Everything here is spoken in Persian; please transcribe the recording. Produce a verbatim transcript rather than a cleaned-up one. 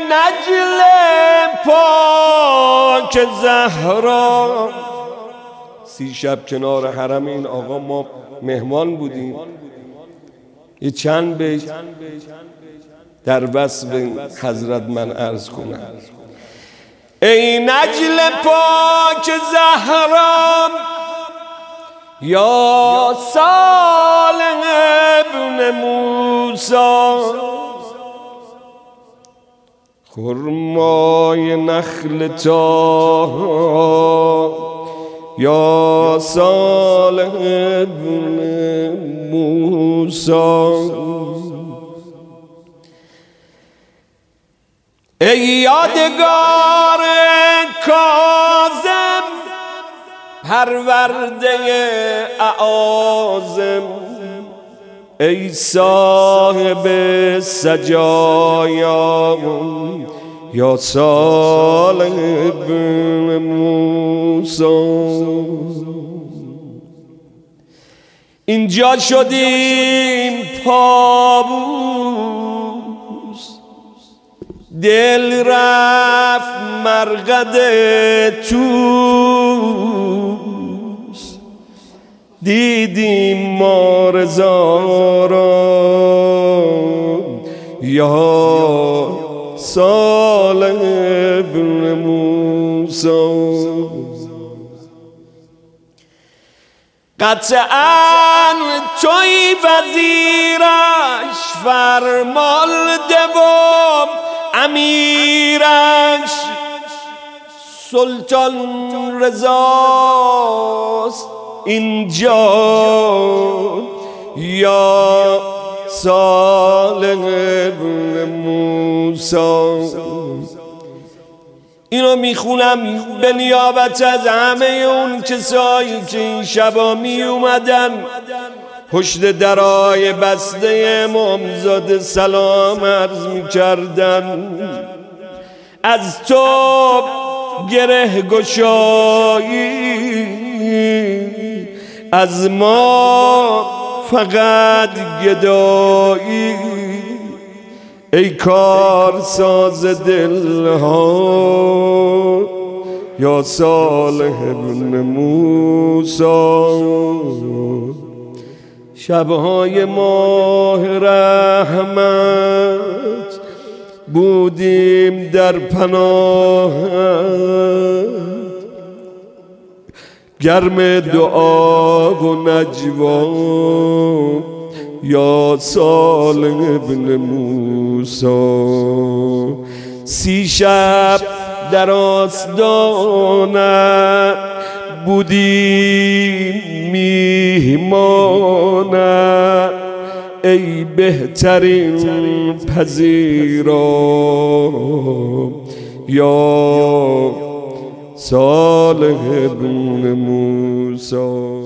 نجل پاک زهرا. سی شب کنار حرم این آقا ما مهمان بودیم. یه چند بیت در وصف حضرت من عرض کنم. ای نجل پاک زهرا یا صالح ابن موسی، خرمای نخل تا یا صالح ابن موسی. ای یادگار کاظم پرورده اعاظم، ای صاحب سجایا یا صالح ابن موسی. اینجا شدیم پابوس، دل رفت مرقد توس، دیدیم مارزا را یا صالح ابن موسی. قطعاً توی وزیرش فرمانده و امیرش، سلطان رضاست اینجا یا صالح ابن موسی. اینو میخونم به نیابت از همه اون کسایی که این شبا می اومدن پشت درای بسته امامزاده سلام عرض میکردن. از تو گره گشایی، از ما فقط گدایی، ای کار ساز دلها یا صالح ابن موسی. شبهای ماه رحمت بودیم در پناهت، گرم دعا و نجوا یا صالح ابن موسی. سی شب در آستانت بودیم میهمانت، ای بهترین پذیرا یا صالح ابن موسی.